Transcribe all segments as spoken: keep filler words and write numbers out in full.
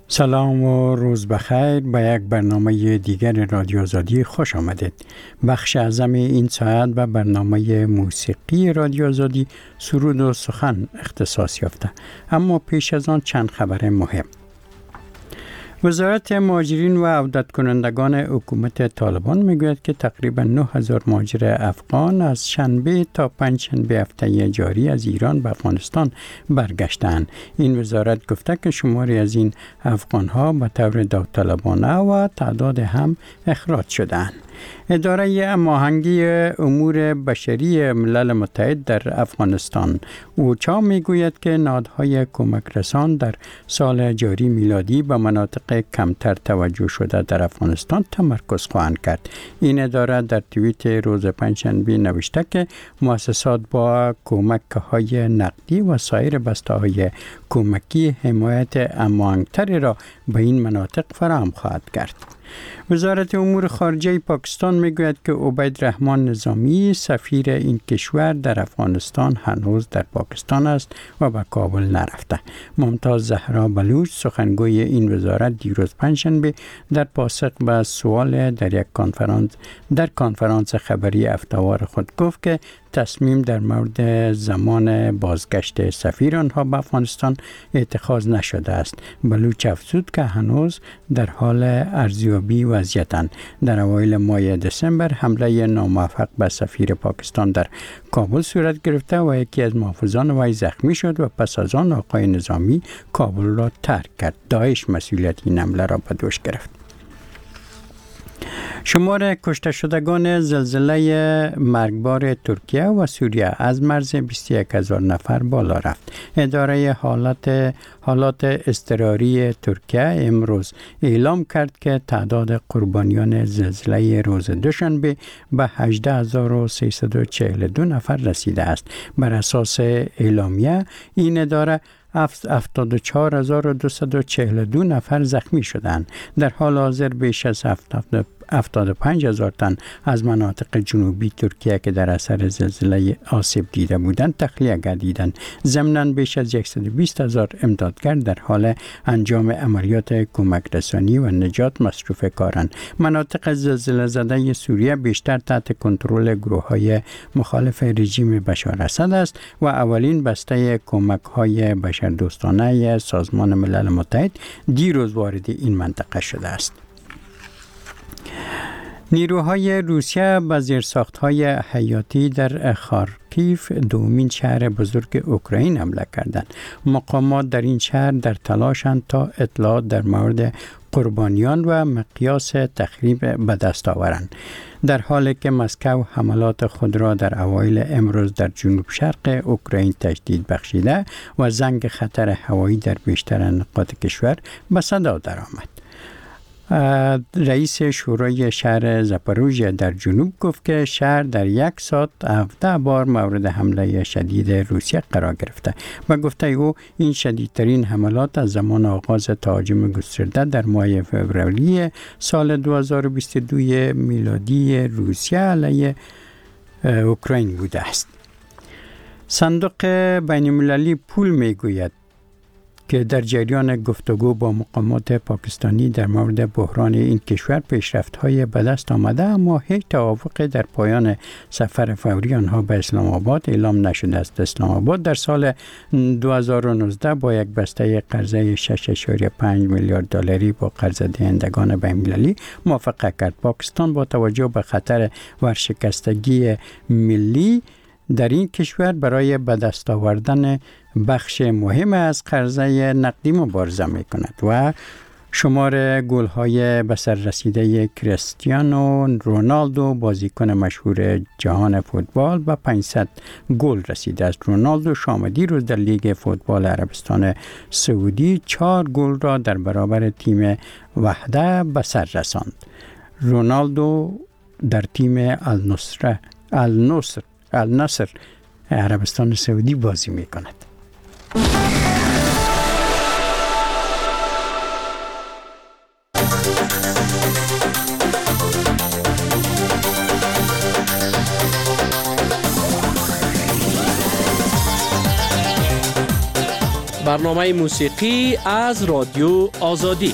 سلام و روز بخیر. به یک برنامه دیگر رادیو آزادی خوش آمدید. بخش اعظم این ساعت به برنامه موسیقی رادیو آزادی سرود و سخن اختصاص یافته. اما پیش از آن چند خبر مهم. وزارت مهاجرین و عودت کنندگان حکومت طالبان میگوید که تقریبا نه هزار مهاجر افغان از شنبه تا پنج شنبه هفته جاری از ایران به افغانستان برگشتند. این وزارت گفته که شماری از این افغان ها به طور داوطلبانه و تعداد هم اخراج شدند. اداره هماهنگی امور بشری ملل متحد در افغانستان اوچا میگوید که نهادهای کمک رسان در سال جاری میلادی به مناطق کمتر توجه شده در افغانستان تمرکز خواهند کرد. این اداره در توییت روز پنجشنبه نوشته که مؤسسات با کمک های نقدی و سایر بسته های کمکی حمایت هماهنگتری را به این مناطق فراهم خواهد کرد. وزارت امور خارجه پاکستان میگوید که عبید رحمان نظامی سفیر این کشور در افغانستان هنوز در پاکستان است و به کابل نرفته. ممتاز زهرا بلوچ سخنگوی این وزارت دیروز پنجشنبه در پاسخ به سوال در یک کنفرانس در کنفرانس خبری هفته‌وار خود گفت که تصمیم در مورد زمان بازگشت سفیر آنها به افغانستان اتخاذ نشده است. بلوچ افزود که هنوز در حال ارزیابی وضعیتند. در اوایل ماه دسامبر حمله ناموفق به سفیر پاکستان در کابل صورت گرفته و یکی از محافظان وی زخمی شد و پس از آن آقای نظامی کابل را ترک کرد. داعش مسئولیت این حمله را به دوش گرفت. شمار کشته شدگان زلزله مرگبار ترکیه و سوریه از مرز بیست و یک هزار نفر بالا رفت. اداره حالات حالات اضطراری ترکیه امروز اعلام کرد که تعداد قربانیان زلزله روز دوشنبه به هجده هزار و سیصد و چهل و دو نفر رسیده است. بر اساس اعلامیه این اداره هفتاد و چهار هزار و دویست و چهل و دو نفر زخمی شدند. در حال حاضر بیش از هفتاد و پنج هزار تن از مناطق جنوبی ترکیه که در اثر زلزله آسیب دیده بودند تخلیه گردیدند. ضمناً بیش از صد و بیست هزار امدادگر در حال انجام عملیات کمک رسانی و نجات مصروف کارند. مناطق زلزله زده سوریه بیشتر تحت کنترل گروه‌های مخالف رژیم بشار اسد است و اولین بسته کمک‌های بشردوستانه سازمان ملل متحد دیروز وارد این منطقه شده است. نیروهای روسیه به زیرساخت‌های حیاتی در خارکیف دومین شهر بزرگ اوکراین حمله کردند. مقامات در این شهر در تلاشند تا اطلاعات در مورد قربانیان و مقیاس تخریب به دست آورند. در حالی که مسکو حملات خود را در اوایل امروز در جنوب شرق اوکراین تجدید بخشیده و زنگ خطر هوایی در بیشتر نقاط کشور به صدا درآمد. رئیس شورای شهر زاپاروژیا در جنوب گفت که شهر در یک ساعت هفده بار مورد حمله شدید روسیه قرار گرفته و گفته او این شدیدترین حملات از زمان آغاز تهاجم گسترده در ماه فوریه سال دو هزار و بیست و دو میلادی روسیه علیه اوکراین بوده است. صندوق بین المللی پول میگوید که در جریان گفتگو با مقامات پاکستانی در مورد بحران این کشور پیشرفت‌های به دست آمده، اما هیچ توافق در پایان سفر فوری آنها به اسلام آباد اعلام نشده است. اسلام آباد در سال دو هزار و نوزده با یک بسته قرضه شش و پنج میلیارد دلاری با قرض دهندگان بین‌المللی موافقت کرد. پاکستان با توجه به خطر ورشکستگی ملی در این کشور برای به دست آوردن بخش مهم از قرضه نقدی مبارزه می کند و شمار گل‌های به سر رسیده کریستیانو رونالدو بازیکن مشهور جهان فوتبال به پانصد گل رسیده است. رونالدو شام دیروز در لیگ فوتبال عربستان سعودی چهار گل را در برابر تیم وحده به سر رساند. رونالدو در تیم النصر النصر النصر عربستان سعودی بازی می کند. برنامه موسیقی از رادیو آزادی.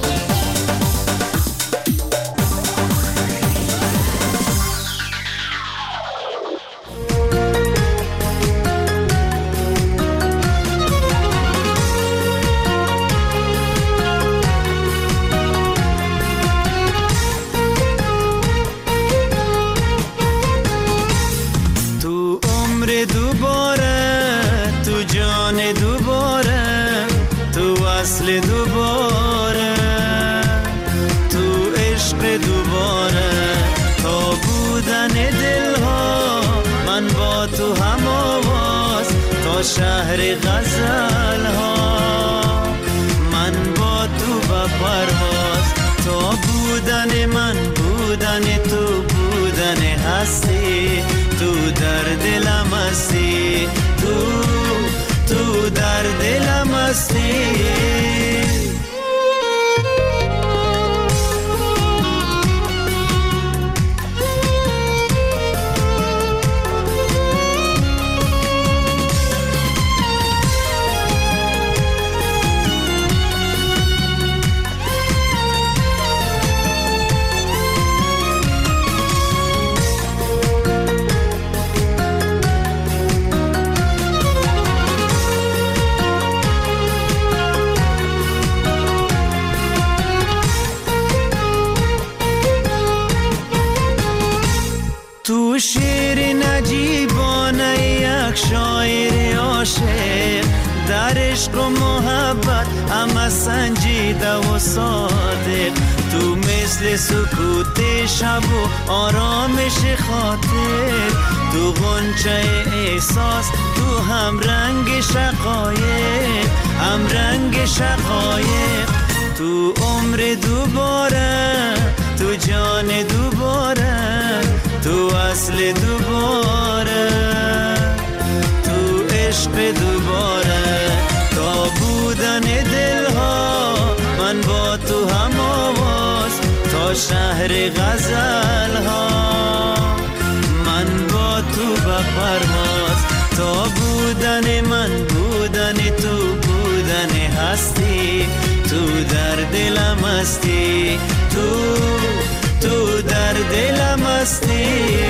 شهر غزل ها من با تو با پرواز، تو بودن من بودن تو بودن هستی، تو در دلم هستی، تو تو در دلم هستی. تو شعر نجیبانه یک شاعر عاشق، در عشق و محبت همه سنجیده و صادق، تو مثل سکوت شب و آرامش خاطر، تو غنچه احساس، تو هم رنگ شقایق، هم رنگ شقایق، تو عمر دوباره، تو جان دوباره، تو اصل دوباره، تو عشق دوباره، تا بودن دلها من با تو هم آواز، تا شهر غزل ها من با تو به پرواز، تا بودن من بودن تو بودن هستی، تو در دلم هستی، تو تو در دلم هستی.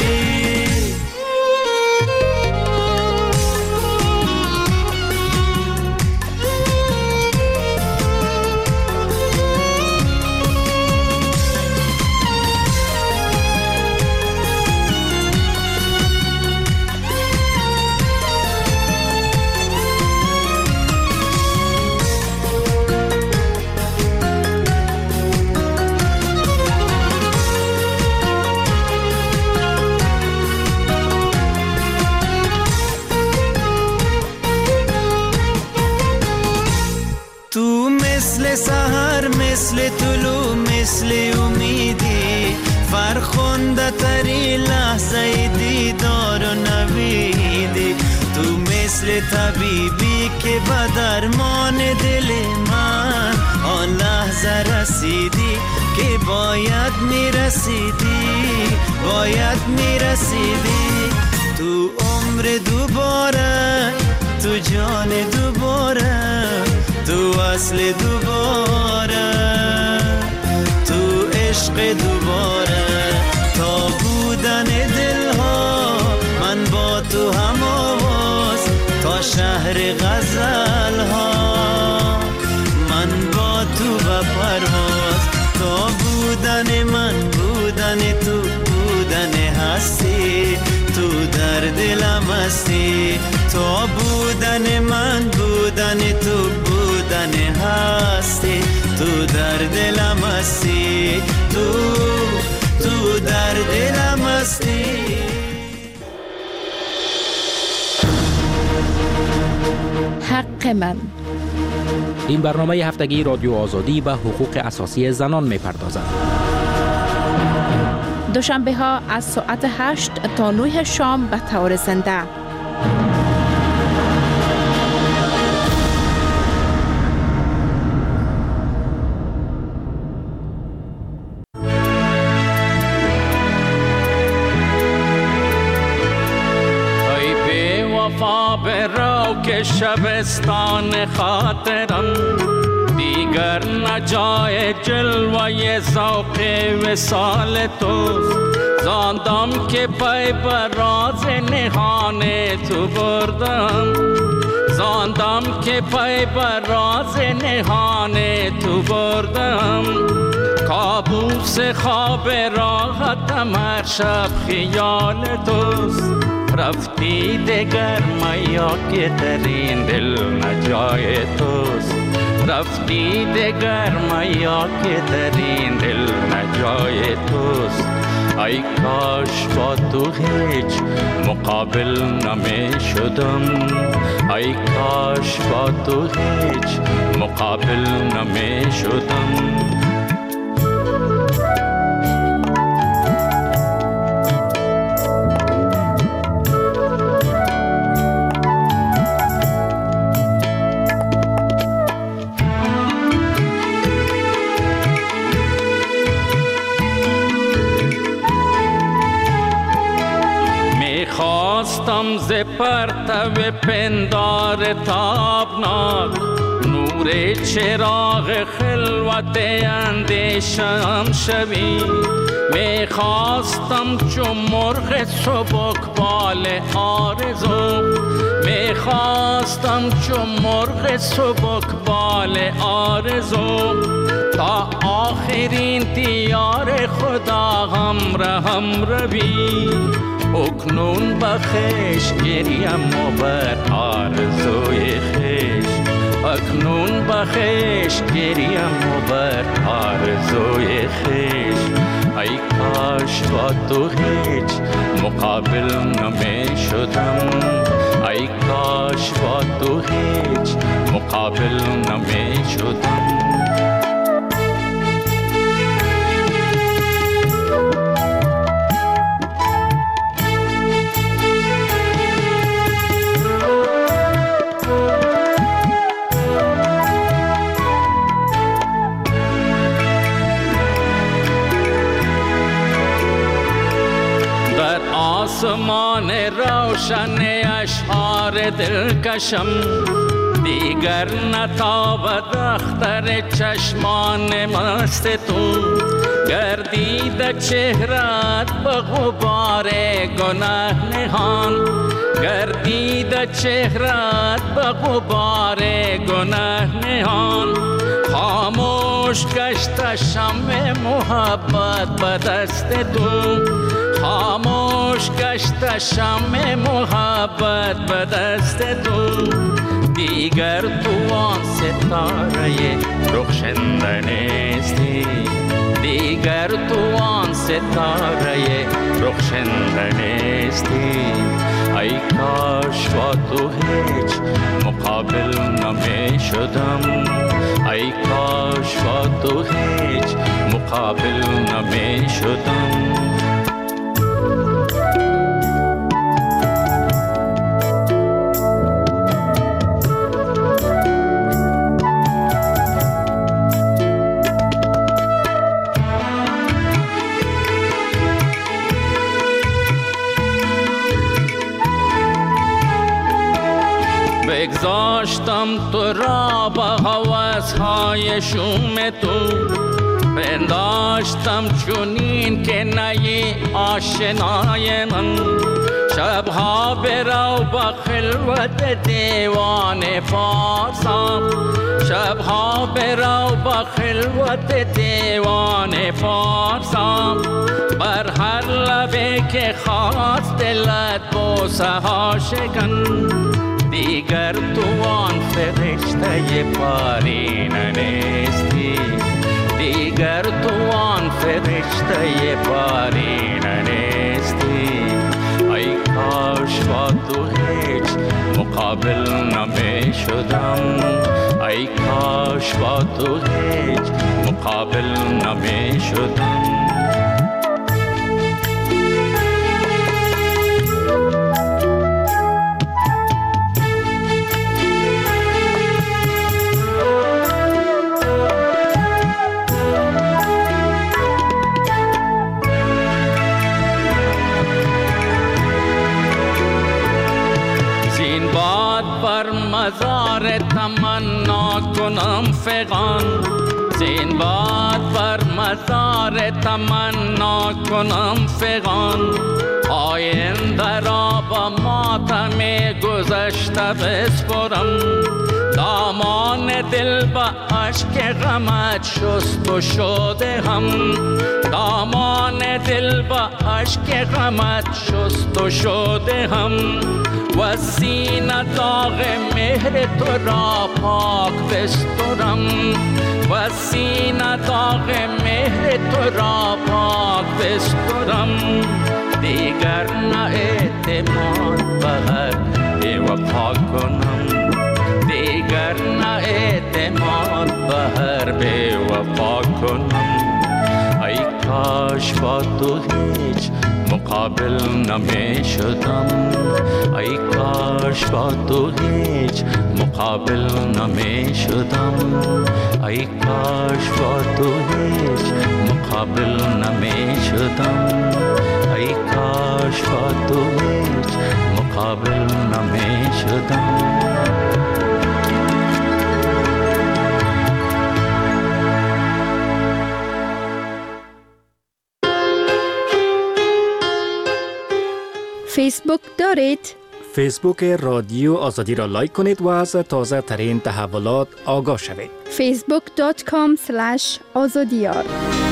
سحر مثل طلوع مثل امیدی، فرخنده تری لحظه دیدار و نویدی، تو مثل طبیبی که به درمان دل من آن لحظه رسیدی که باید میرسیدی، باید میرسیدی، تو عمر دوباره، تو جان دوباره، تو اصل دوباره، تو عشق دوباره، تا بودن دلها من با تو هم آواز، تا شهر غزل ها من با تو به پرواز، تا بودن من بودن تو بودن هستی، تو در دلم هستی، تا بودن من بودن تو بودن هستی، تو در دلم هستی، تو تو در دلم هستی. حق من. این برنامه هفتگی رادیو آزادی به حقوق اساسی زنان می‌پردازد. دوشنبه ها از ساعت هشت تا نه شام به طور زنده. ای بی وفا برو شوک شبستان خاطرم، دیگر نجای جلوه ذوق وصال توست. زاندم که پای بر راز نهان تو بردم، زاندم که پای بر راز نهان تو بردم. کابوس خواب راحتم هر شب خیال توست. رفتی دگر میا که در این دل نجای توست. رفتی دگر میا که در این دل نجای توست. ای کاش با تو هیچ مقابل نمی شدم، ای کاش با تو هیچ مقابل نمی شدم. خواستم ز پرتو پندار تابناک نور چراغ خلوت اندیشم شوی. می خواستم چون مرغ سبکبال آرزو، می خواستم چون مرغ سبکبال آرزو. تا آخرین دیار خدا همراهم روی. اکنون بخش گریم و بر آرزوی خیش، اکنون بخش گریم و بر آرزوی خیش. ای کاش با تو هیچ مقابل نمی شدم، ای کاش با تو هیچ مقابل نمی شدم. آسمان روشن اشعار دلکشم، دیگر نتابد اختر چشمان مست تو. گردید چهرت به غبار گناه نهان، گردید چهرت به غبار گناه نهان. خاموش گشت شمع محبت به دست تو، خاموش گشت شمع محبت به دست تو. دیگر تو آن ستاره رخشنده نیستی، دیگر تو آن ستاره رخشنده نیستی. ای کاش با تو هیچ مقابل نمی شدم، ای کاش با تو هیچ مقابل نمی شدم. بگذاشتم تو را با هوس‌های شوم تو، پنداشتم چونین که نی آشنای من. شبها برو با خلوت دیوان فارسم، شبها برو با خلوت دیوان فارسم. بر هر لبه که خواست دلت بوسه ها شکن. دیگر تو آن فرشته پارینه نیستی، دیگر تو آن فرشته پارینه نیستی. ای کاش با تو هیچ مقابل نمی شدم، ای کاش با تو هیچ مقابل نمی شدم. بر مزار تمنا کنم فغان، زین باد بر مزار تمنا کنم فغان. آینده را با ماتم گذشته بسپرم، دامان دل با عشق غمت شست و شده هم، دامان دل با عشق غمت شست و شده هم. و سینه داغ مهر تو را پاک بسترم، و سینه داغ مهر تو را پاک بسترم. دیگر نه اعتماد به هر بی‌وفا کنم، دیگر نه اعتماد به هر بی‌وفا کنم. ای کاش با تو هیچ مقابل نمی شدم، ای کاش با تو هیچ مقابل نمی شدم، ای کاش با تو هیچ مقابل نمی شدم، ای کاش با تو هیچ مقابل نمی شدم. فیسبوک دارید؟ فیسبوک رادیو آزادی را لایک کنید و از تازه ترین تحولات آگاه شوید. فیسبوک دات کام اسلش آزادیار.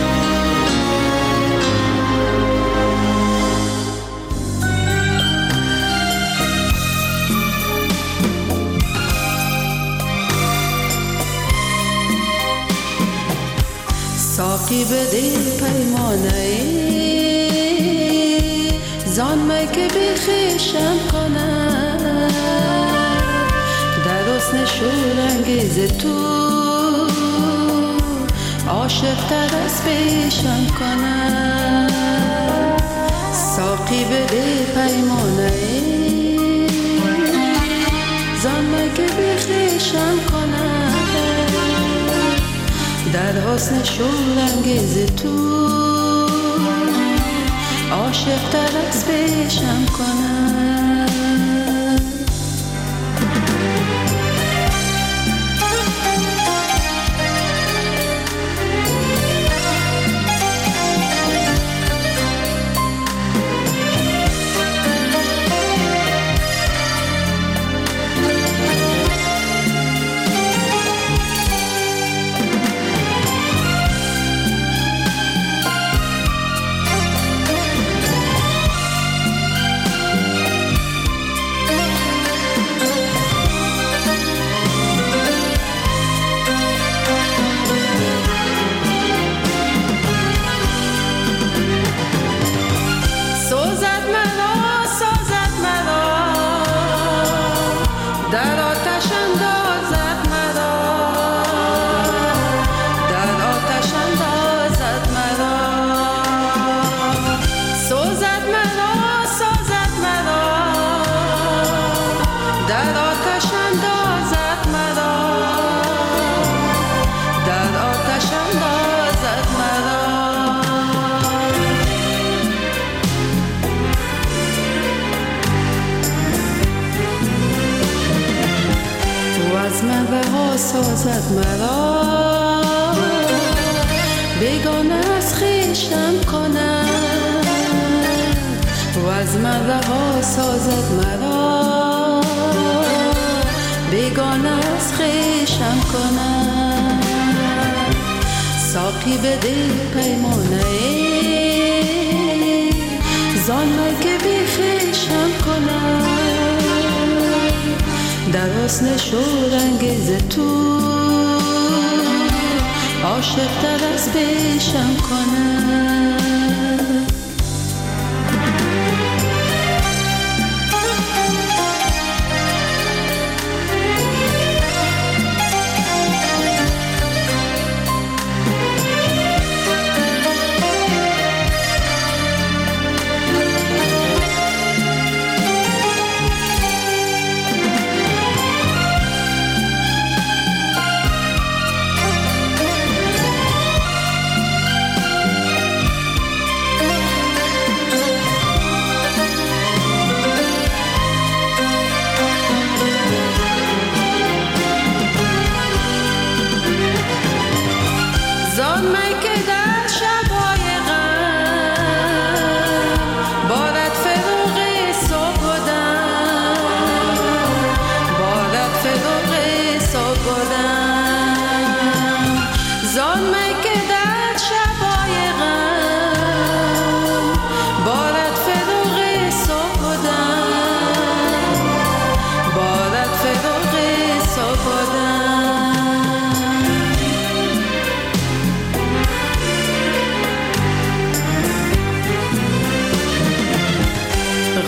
ساقی بده پیمانه زان می که بخیشم کنم، در حسن شورانگیز تو عاشق تر از پیشم کنم. ساقی بده پیمانه زان می که بخیشم کنم، در حسن شورانگیز تو عاشق تر از پیشم کنم. سازد مرا بیگانه از خویشم کنم، و از من رها سازد مرا بیگانه از خویشم کنم. ساقی بده پیمانه زان می که بی خویشم کنم، در حسن شورانگیز تو عاشق تر از پیشم کنم.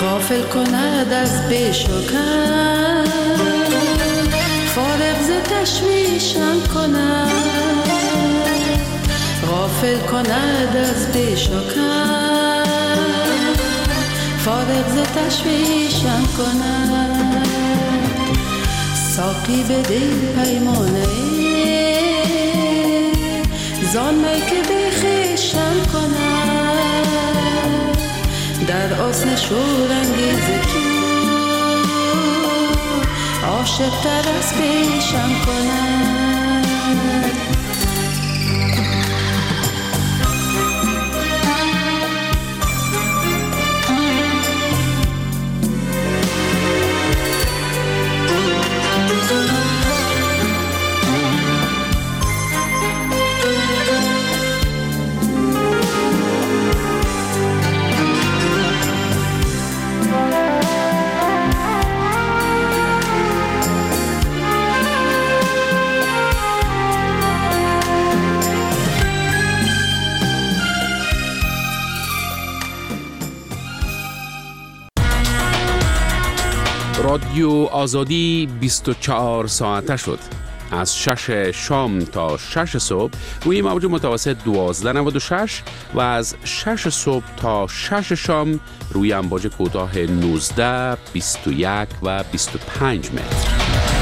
غافل کند از پیش و کم، فارغ ز تشویشم کند، غافل کند از پیش و کم، فارغ ز تشویشم کند. ساقی بده پیمانه زان می که بخیشم کند، در آسن شورانگیز تو عاشق تر از پیشم کند. رادیو آزادی بیست و چهار ساعته شد. از شش شام تا شش صبح روی موج متوسط دوازده نود و شش و از شش صبح تا شش شام روی امواج کوتاه نوزده، بیست و یک و بیست و پنج متر.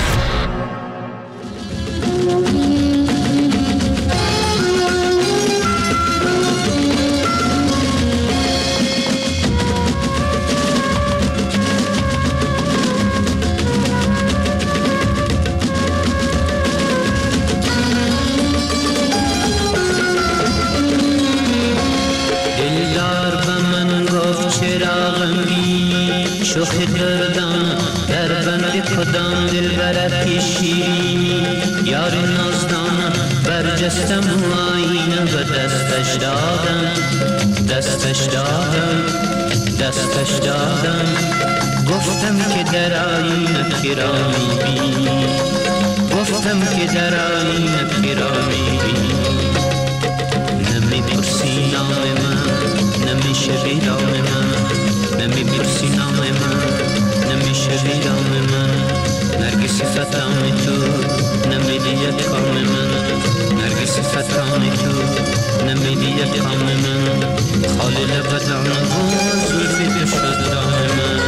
شوخی دردم در بند کدام دل برد شیرینی، یار نازدانم برجستم و آینه و دستش دادم، دستش دادم، دستش دادم. گفتم که در آینه کرا میبینی، گفتم که در آینه کرا میبینی. نمیپرسی نام من، نمیشه بیرام من، نمیپرسی نام من، نمیشه بیرام من. نرگسی فتان تو نمیدی کام من، نرگسی فتان تو نمیدی کام من. خالی لبدان و زلفی تو شد دام من.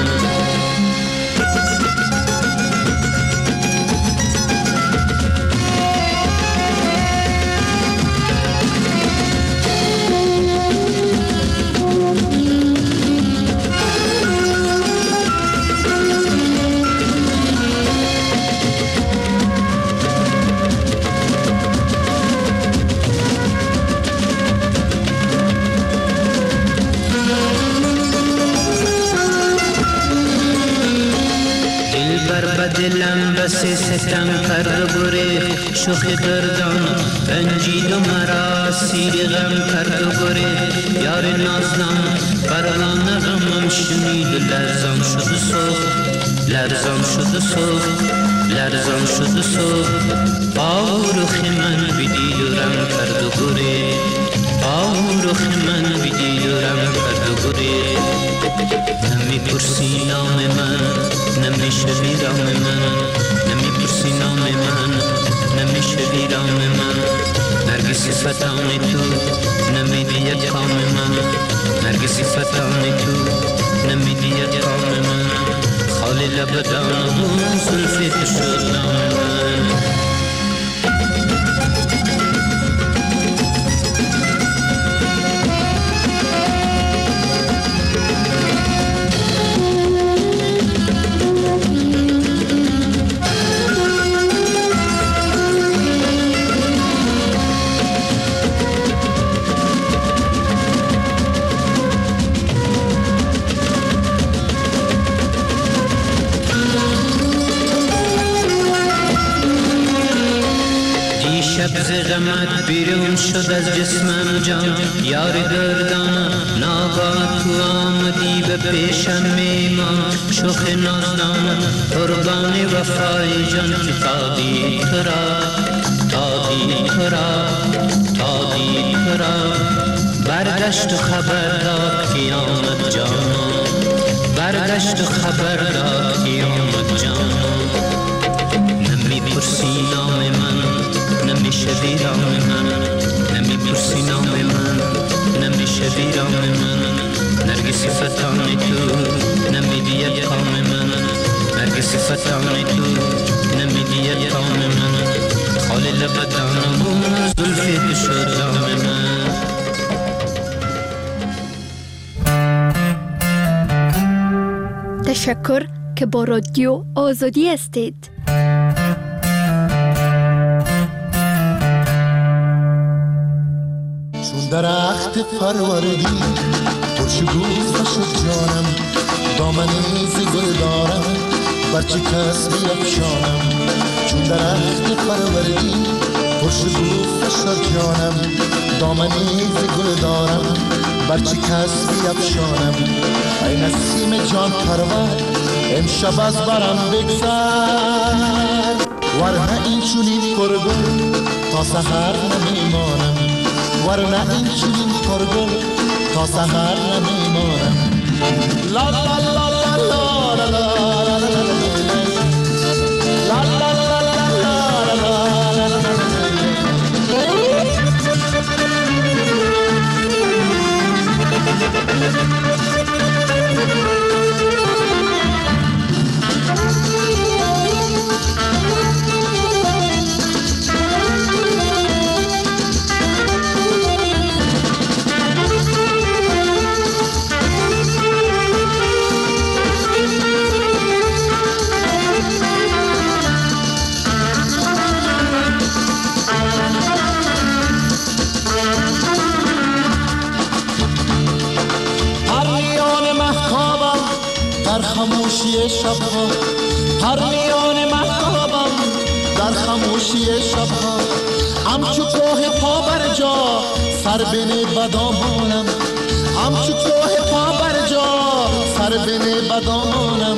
دلم بسی ستم کرد و گریخت، شوخ دردان رنجید و مرا سیر غم کرد و گریخت. یار نازنم بران غمم شنید و لرزان شد و سوخت، لرزان شد و سوخت، لرزان شد و سوخت. با رخ من بدید و رم کرد و گریخت، با رخ من بدید و رم کرد و گریخت. نمیپرسی نام من، نمیشه بیرام من، نمیپرسی نام من، نمیشه بیرام من. نرگسی فتان تو نمیدی کام من، نرگسی فتان تو نمیدی کام من. خالی لبدان و زلفی تو شد نام من. غمت بیرون شد از جسمم جان، یار دردانم ناگاه تو آمدی به پیشم میمان. شوخ نازدانم قربان وفای جان، که تا دید تو را، تا دید تو را، تا دید تو را. برگشت و خبر داد که آمد جانان، برگشت و خبر داد قیامت جان. نمی پرسی نام من، نمیشه ویران من، نمی پرسی نام من، نمیشه ویران من. نرگس فتان تو نمیدید کام من، نرگس فتان تو نمیدید کام من. خالی لبدانم زلفی تو شد دام من. تشکر که با رادیو آزادی هستید. چون درخت پروردی پرشگوفه شد جانم، دامنی ز گل دارم برچه کس بیفشانم. چون درخت پروردی پرشگوفه شد جانم، دامنی ز گل دارم برچه کس بیفشانم. ای نسیم جان پرور امشب از برم بگذر، ورنه این چونین پرگل تا سحر نمیمانم، ورنه این چونین پرگل تا سحر نمیمانم. لا لا لا لا لا لا لا لا خاموشی شبها، هر میان محتابم در خاموشی شبها. همچو کوه پا بر جا سر بین بدامانم، همچو کوه پا بر جا سر بین بدامانم.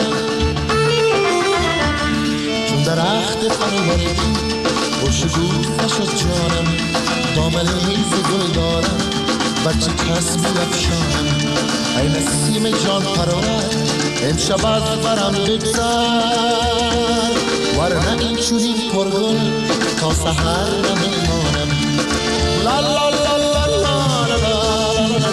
چون درخت پروردی خوشگوفه شد جانم، دامنی ز گل دارم بچه کس بیفشانم. ای نسیم جان پرور امشب از برم بگذر، ورنه این چونین پرگل تا سحر نمیمانم. لا لا لا لا لا لا لا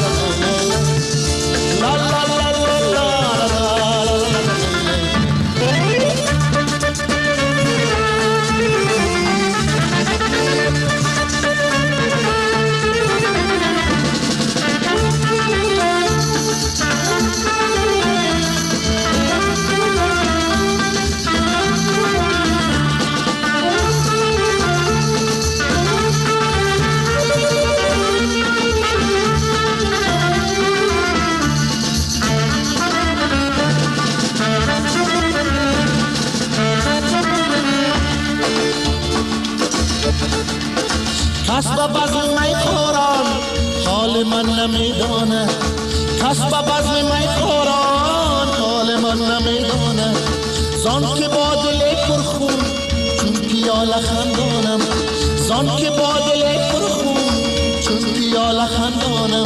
کس با بزم می خوران حال من نمیدانه، کس با بزم می خوران حال من نمیدانه. زان که با دل پرخون چون پیاله خندانم، زان که با دل پرخون چون پیاله خندانم.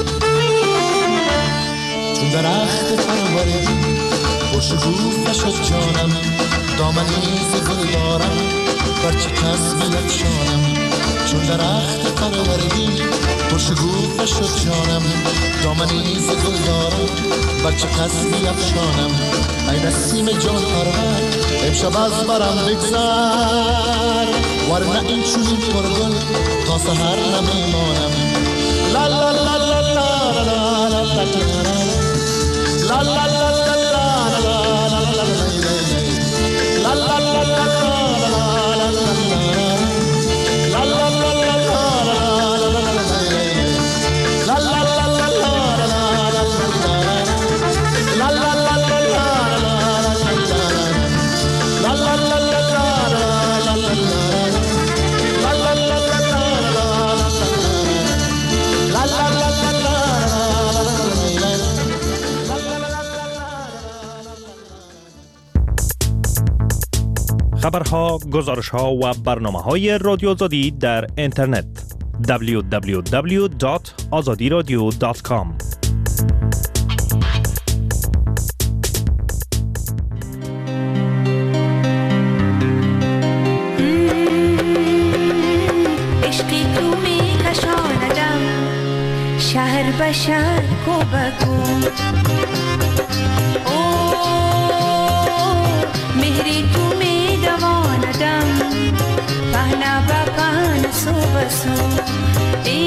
چون درخت پروردی خوشگوفه شد جانم، دامنی ز گل دارم برچه کس بیفشانم. چون درخت پروردی خوشگوفه شد جانم، دامنی ز گل دارم برچه کس بیفشانم. ای نسیم جان پرور امشب از برم بگذر، ورنه این چونین پرگل تا سحر نمیمانم. لا لا لا لا لا لا لا لا لا لا خبرها، گزارش‌ها و برنامه‌های رادیو آزادی در اینترنت دبلیو دبلیو دبلیو دات آزادی رادیو دات کام. بشر کو بگو او مهری تو می دواندم پهنا با پهن سو بسو ای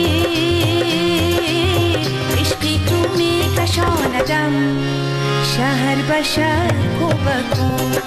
عشقی تو می کشاندم شهر بشر کو بگو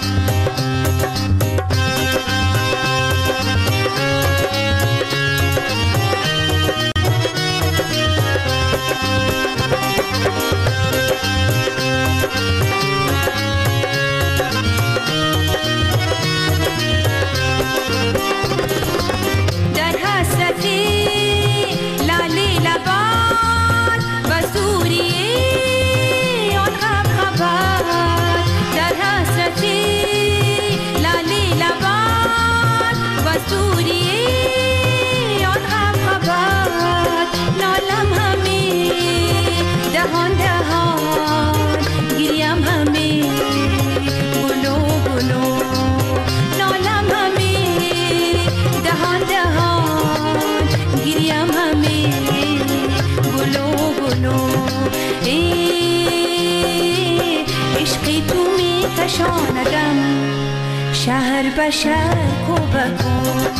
کشاندم شهر بشر کو بگو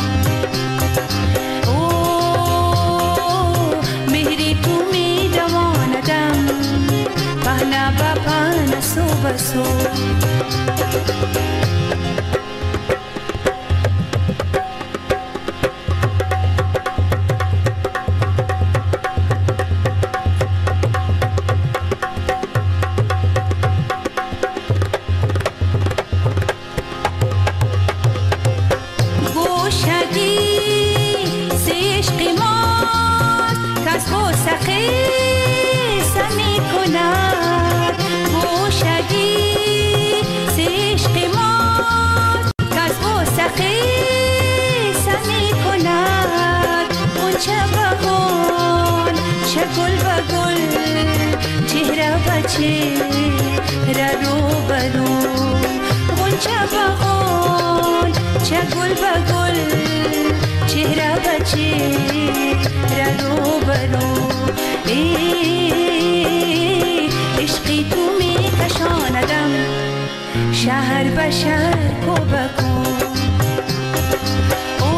او مهری تو می دواندم پهنا با پهن سو بسو شهر بشر کو بگو او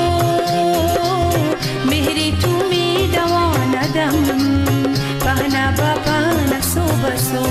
مهری تو می دواندم پهنا با پهن سو بسو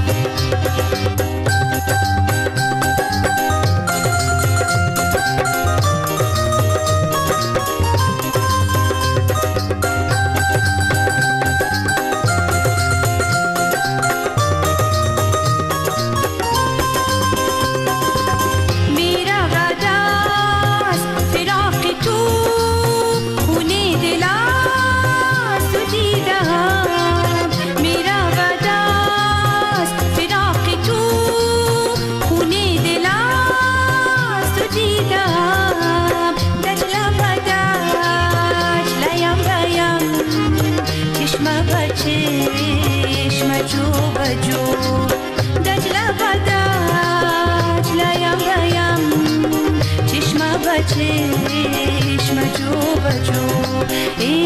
چشم جو بجو ای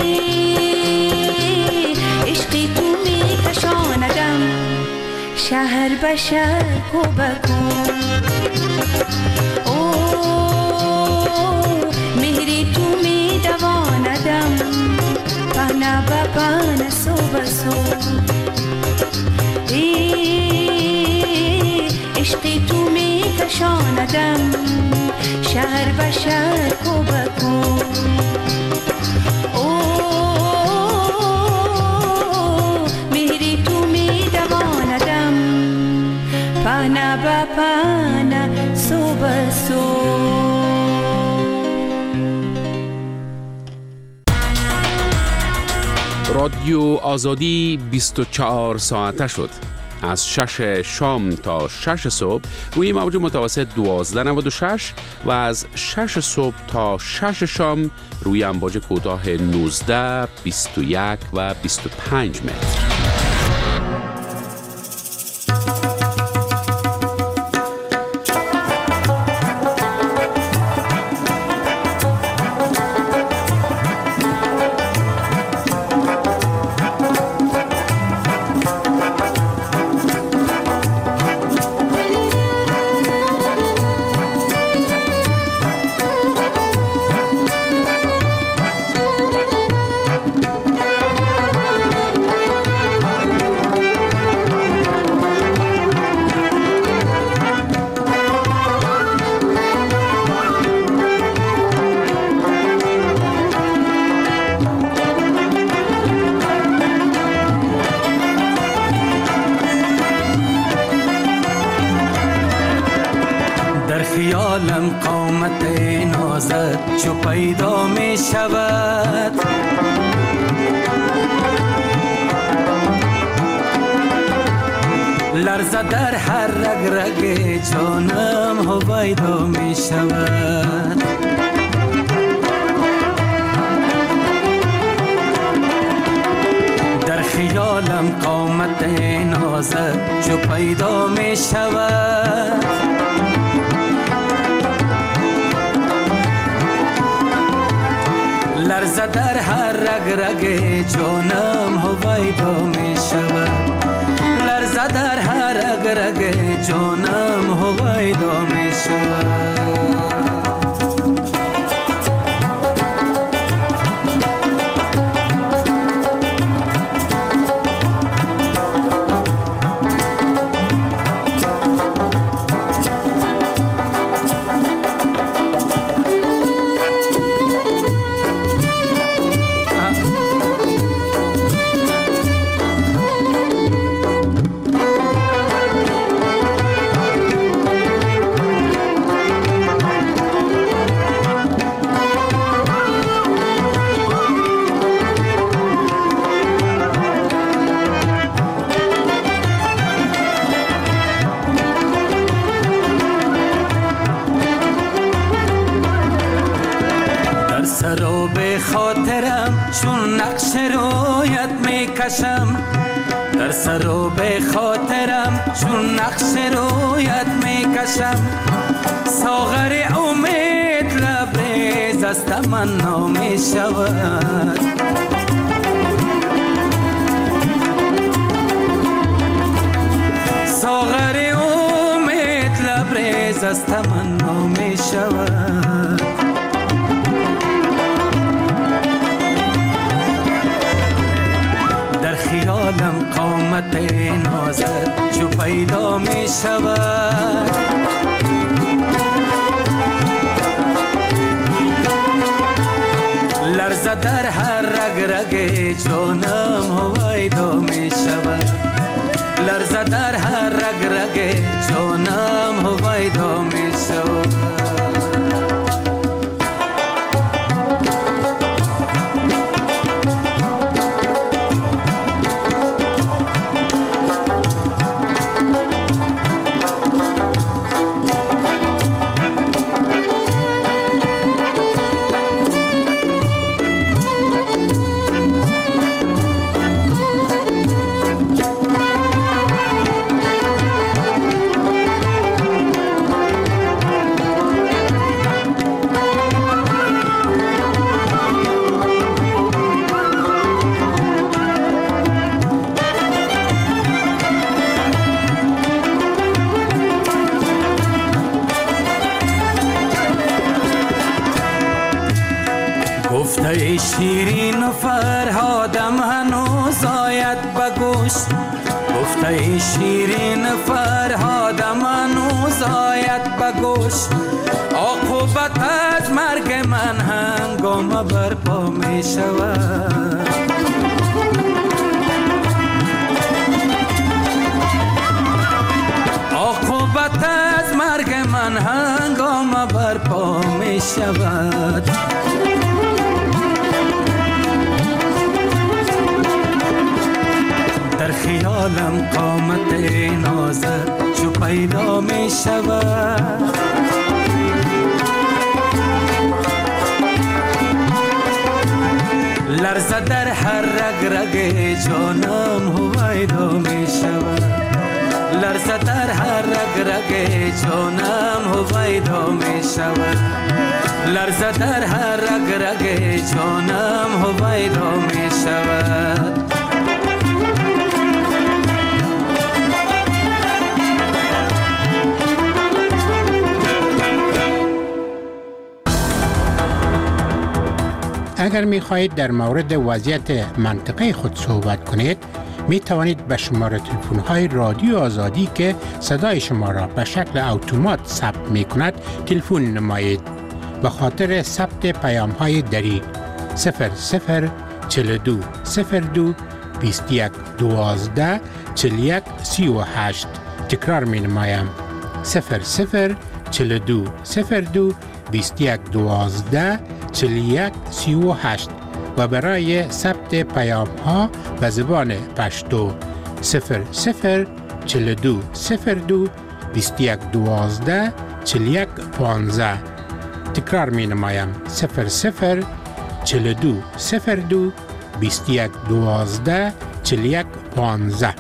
عشقی تو می کشاندم شهر بشر کو بگو او مهری تو می دواندم پهنا با پهن سو بسو ای عشقی تو می کشاندم شهر بشر کو بگو او مهری تو می دواندم پهنا با پهن سو بسو رادیو آزادی بیست و چهار ساعته شد. از شش شام تا شش صبح روی موج متوسط دوازده نود و شش و از شش صبح تا شش شام روی امواج کوتاه نوزده، بیست و یک و بیست و پنج متر. خیالم قامت نازت چو پیدا می شود، لرزه در هر رگ رگ جانم هویدا می شود. در خیالم قامت نازت چو پیدا می شود، لرزه در هر رگ رگ جانم هویدا می شود، لرزه در هر رگ رگ جانم هویدا می شود. چون نقش رویت می کشم، در سر و به خاطرم چون نقش رویت می کشم، ساغر امید لبریز از تمنا می شود، ساغر امید لبریز از تمنا می شود. خیالم قامت نازت چو پیدا می شود، لرزه در هر رگ رگ جانم هویدا می شود، لرزه در هر رگ رگ جانم هویدا می شود. گفته شیرین و فرهادم هنوز آید بگوش، گفته شیرین و فرهادم هنوز آید بگوش، عاقبت از مرگ من هنگام برپا می شود، عاقبت از مرگ من هنگام برپا می شود. در خیالم قامت نازت چو پیدا می شود، لرزه در هر رگ رگ جانم هویدا می شود، لرزه در هر رگ رگ جانم هویدا می شود، لرزه در هر رگ رگ جانم هویدا می شود. اگر می خواهید در مورد وضعیت منطقه خود صحبت کنید، می توانید به شماره تلفن های رادیو آزادی که صدای شما را به شکل اتومات ثبت می کند تلفن نمایید. به خاطر ثبت پیام های دری صفر صفر چهل و دو صفر دو بیست و یک دوازده چهل و یک سی و هشت تکرار می نمایم صفر صفر چهل و دو صفر دو بیست و یک دوازده چهل و یک سی و هشت و برای ثبت پیام ها به زبان پشتو صفر صفر چهل و دو صفر دو بیست و یک دوازده چهل و یک پانزده. تکرار می نمایم صفر صفر چهل و دو صفر دو بیست و یک دوازده چهل و یک پانزده.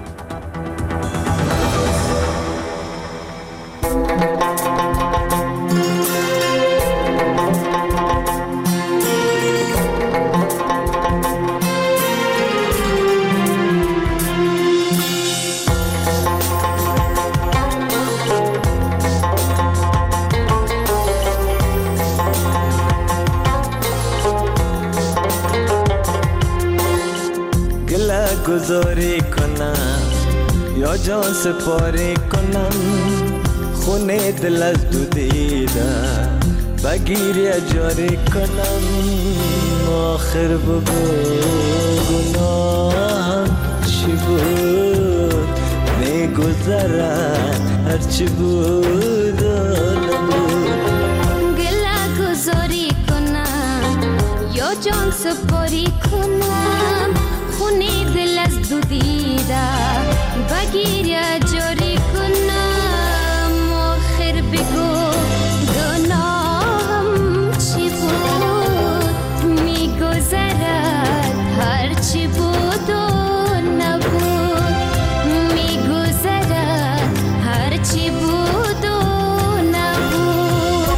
گذاری کنم یا جان سپاری کنم، خونه دل از دو دیده بگیری جاری کنم. آخر بگو گناهم چی بود، میگذرد هرچی بود و نبود. گله گذاری کنم یا جان سپاری کنم، خونه دل از دو دیده بگیر یا جاری کنم. آخر بگو گناهم چی بود، میگذرد هر چی بود و نبود. میگذرد هر چی بود و نبود.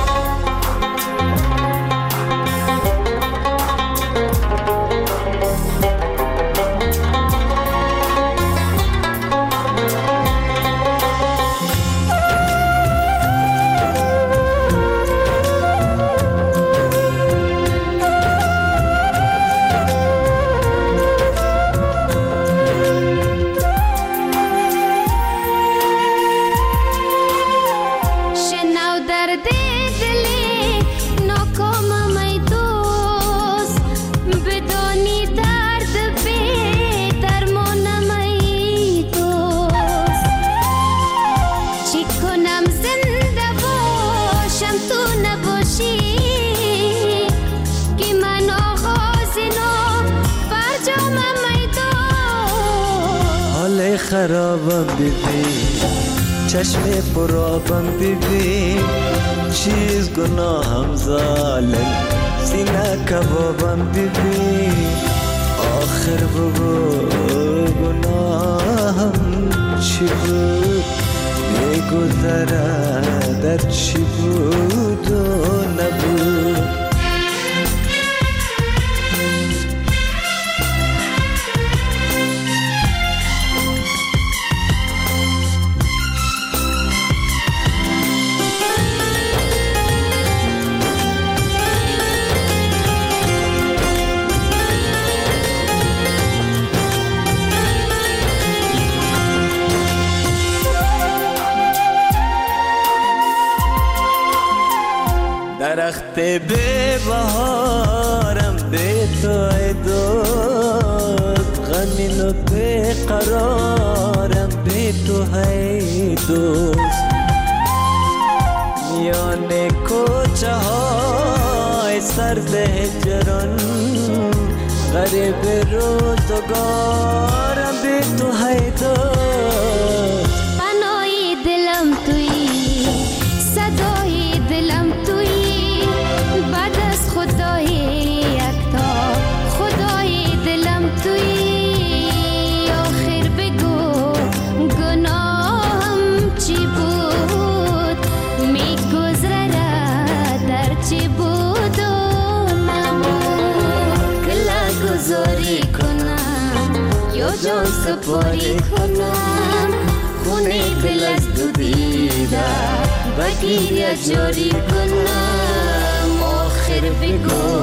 خرابم ببین، چشم پرابم ببین، چیز گناهم ظالم، سینه کبابم ببین. آخر بگو گناهم چی بود، میگذرد در چی بود و نبود. درخت به بهارم به تو ای دوست، غمین و به قرارم به تو ای دوست. میان کوچه های سرد هجران، غریب روزگارم به تو ای دوست. پناهی دلم تویی، صدای دلم تویی، بعد از خدای یکتا خدای دلم تویی. آخر بگو گناهم چی بود، میگذرد در چی بود و نبود. گله گذاری کنم یا جان سپاری کنم، خونه دل از دو دیده بگیر یا جاری کنم. آخر بگو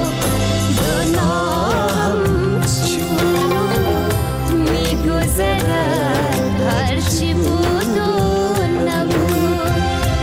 گناهم چی بود، میگذرد هر چی بود و نبود.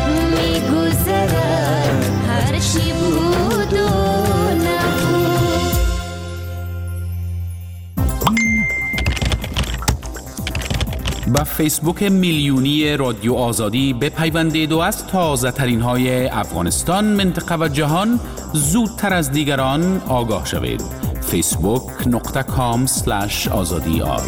میگذرد هر چی بود و نبود. به فیسبوک میلیونی رادیو آزادی بپیوندید و از تازه ترین های افغانستان، منطقه و جهان زودتر از دیگران آگاه شوید. فیسبوک نقطه کام سلش آزادی آر.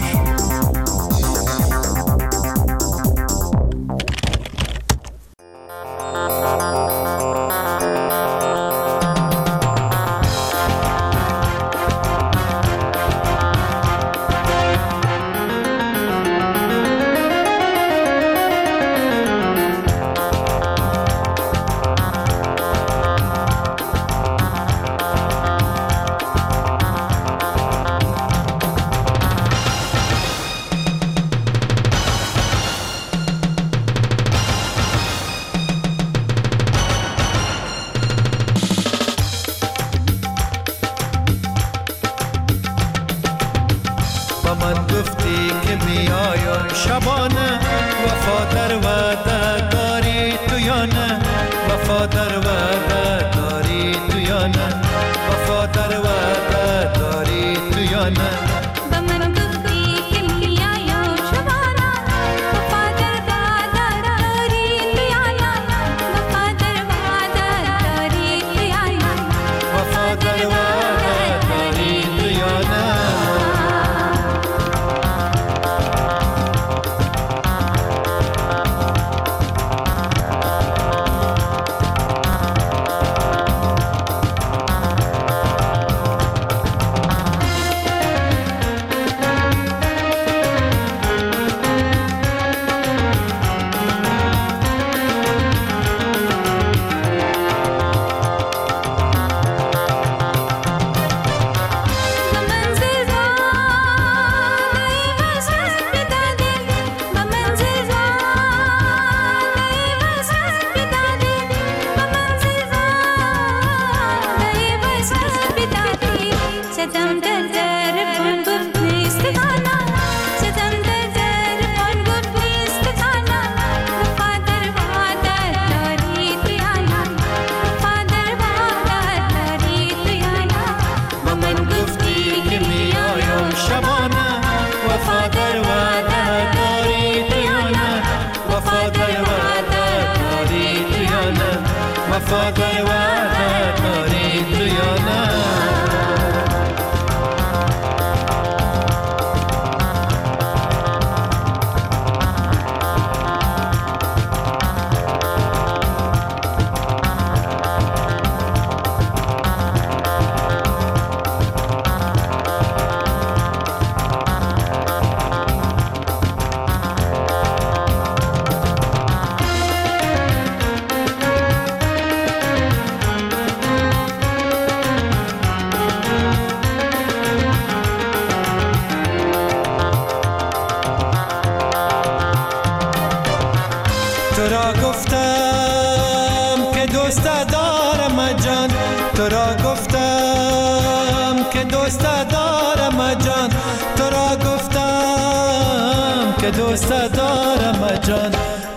دوست دارم جان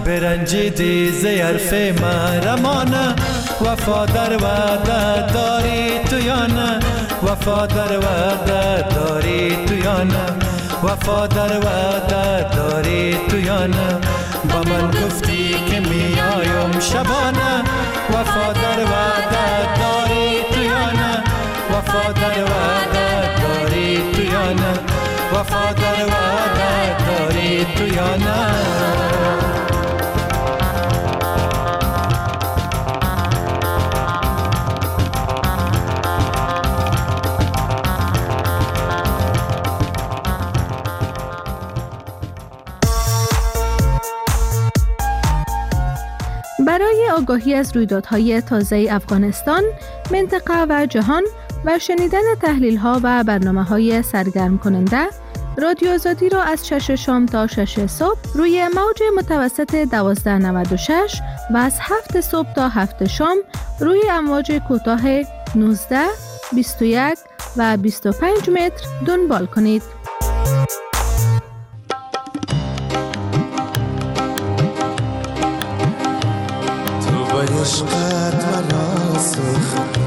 برنجیدی ز حرف من رمانه وفا در وعده داری تو یا نه وفا در وعده داری تو یا نه وفا در وعده داری تو یا نه با من گفتی که میایم شبانه وفا در وعده داری تو یا نه وفا در وعده داری تو یا نه وفا در وعده داری تو یا نه برای آگاهی از رویدادهای تازه افغانستان، منطقه و جهان و شنیدن تحلیل‌ها و برنامه‌های سرگرم کننده، رادیو آزادی را از شش شام تا شش صبح روی موج متوسط دوازده نود و شش و از هفت صبح تا هفت شام روی امواج کوتاه نوزده، بیست و یک و بیست و پنج متر دنبال کنید. عشقت مرا سوخت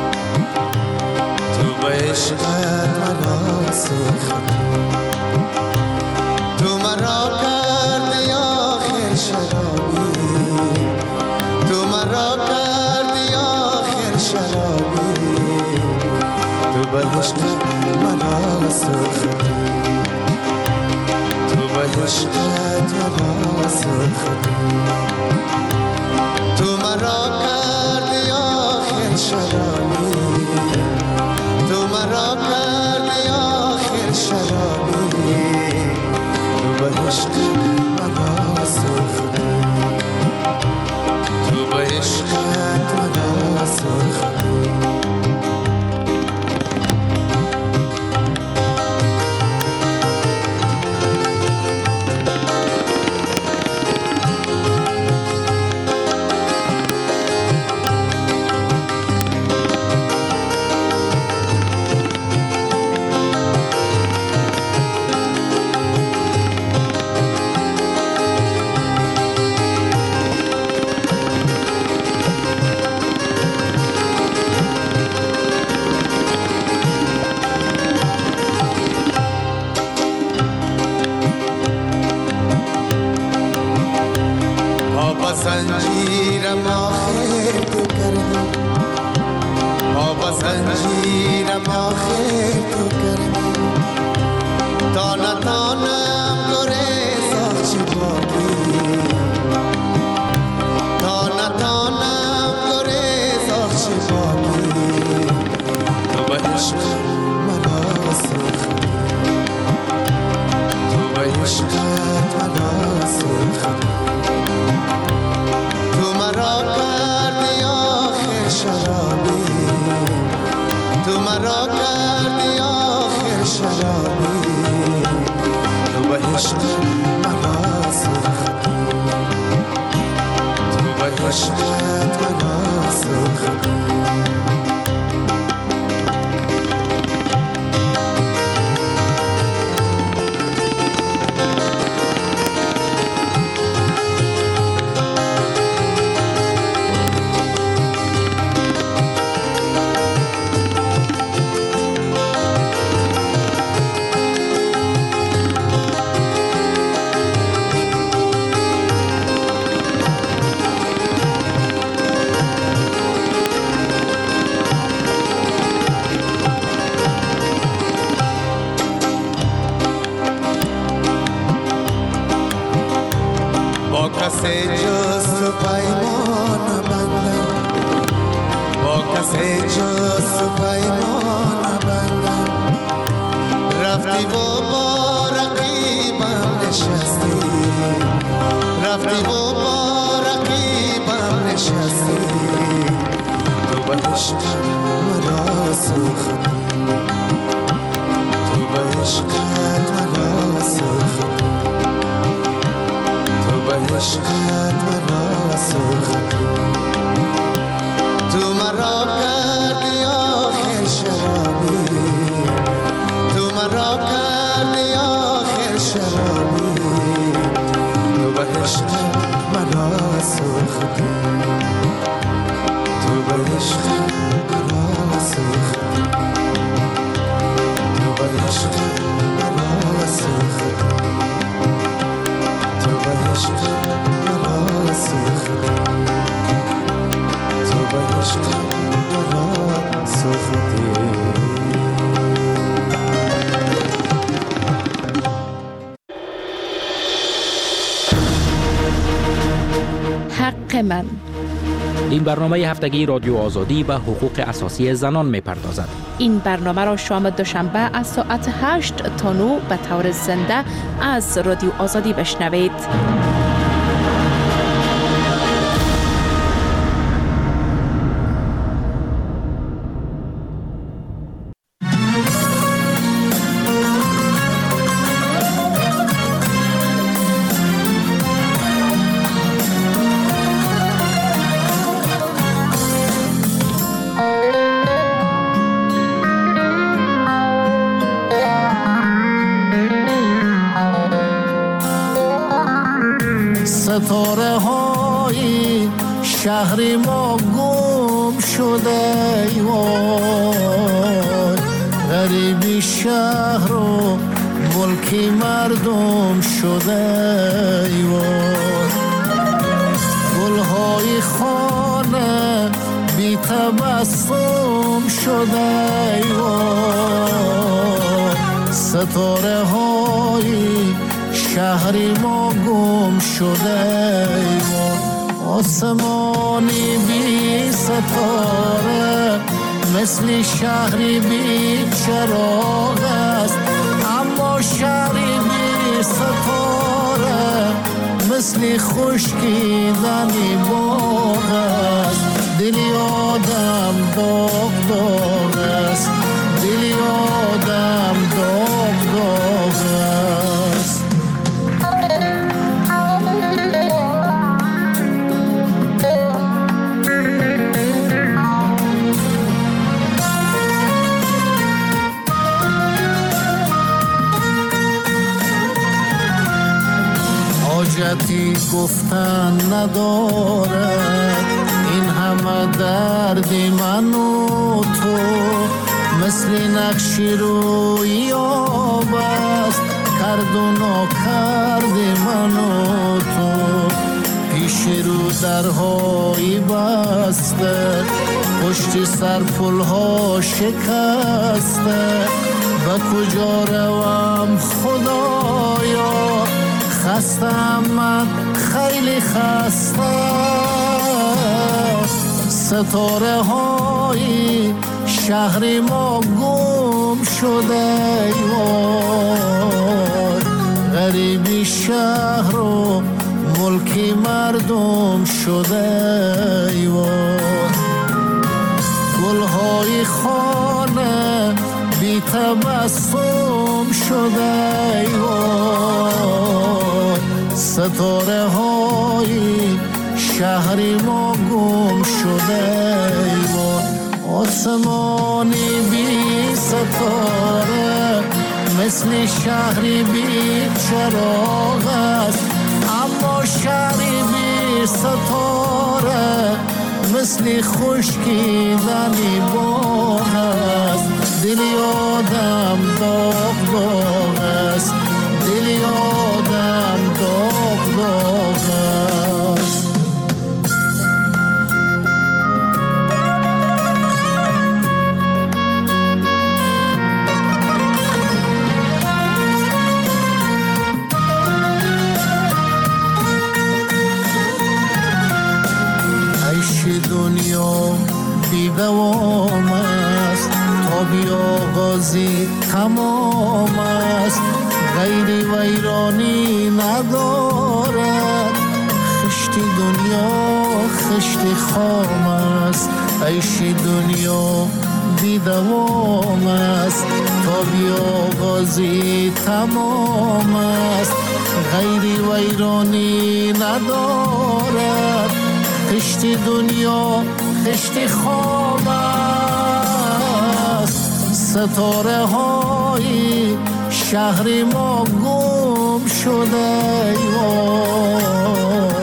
تو به عشقت مرا سوخت تو مرا کرد عشق مرا سوختی، تو به عشقت مرا سوختی، تو مرا کردی آخر شرابی، تو مرا کردی آخر شرابی، تو به عشق مرا سوختی، تو به عشقت مرا سوختی. زنجیرم آخر تو کردی، آبا زنجیرم آخر تو کردی، تا نتانم گریز آخچی باقی، تا نتانم گریز آخچی باقی، تو به عشق مرا سوختی، تو به عشقت مرا سوختی، تو مرا کردی آخر شرابی، تو مرا کردی آخر شرابی، تو به عشق مرا سوختی، تو به عشقت مرا سوختی. کسی جز تو پیمان بندم، با کسی جز تو پیمان بندم، رفتی و با رقیبم نشستی، رفتی و با رقیبم نشستی، تو به عشق مرا سوختی، تو به عشقت مرا سوختی، به عشقت مرا سوختی، تو مرا کردی آخر شرابی، تو مرا کردی آخر شرابی، تو به عشقت مرا سوختی، تو به عشقت مرا سوختی، تو به عشقت مرا سوختی، تو به عشقت مرا سوختی، تو به عشقت مرا سوختی. حق من. این برنامه هفتگی رادیو آزادی به حقوق اساسی زنان می پردازد. این برنامه را شام دوشنبه از ساعت هشت تا نه به طور زنده از رادیو آزادی بشنوید. ستاره های شهر ما گم شده وای، غریبی شهر و ملک مردم شده وای، گلهای خانه بی تبسم شده وای، ستاره های شهری ما گم شده آسمانی بی ستاره مثل شهری بی چراغ است اما شهری بی ستاره مثل خشکیدنی باغ است دلی آدم داغ داغ است دلی آدم داغ داغ است حاجتی گفتن ندارد این همه دردی من و تو مثل نقشی روی آب است کرد و ناکرد من و تو پیش رو درهایی بسته پشت سر پلها شکسته و کجا روم خدایا خستم من خیلی خسته ستاره های شهر ما گم شده وای غریبی شهر و ملکی مردم شده وای گلهای خانه بی تبسم شده وای ستاره های شهری ما گم شده وای آسمانی بی ستاره مثل شهری بی چراغ است اما شهری بی ستاره مثل خشکیدنی باغ است دلی آدم داغ داغ است دلی آدم داغ داغ است عیش دنیا بی دوام است تا بی آغازی تمام است غیری ویرانی ندارد خشتی دنیا خشتی خام است عیش دنیا بی دوام است تا بی آغازی تمام است غیری ویرانی ندارد خشتی دنیا خشتی خام است ستاره های شهر ما گم شده وای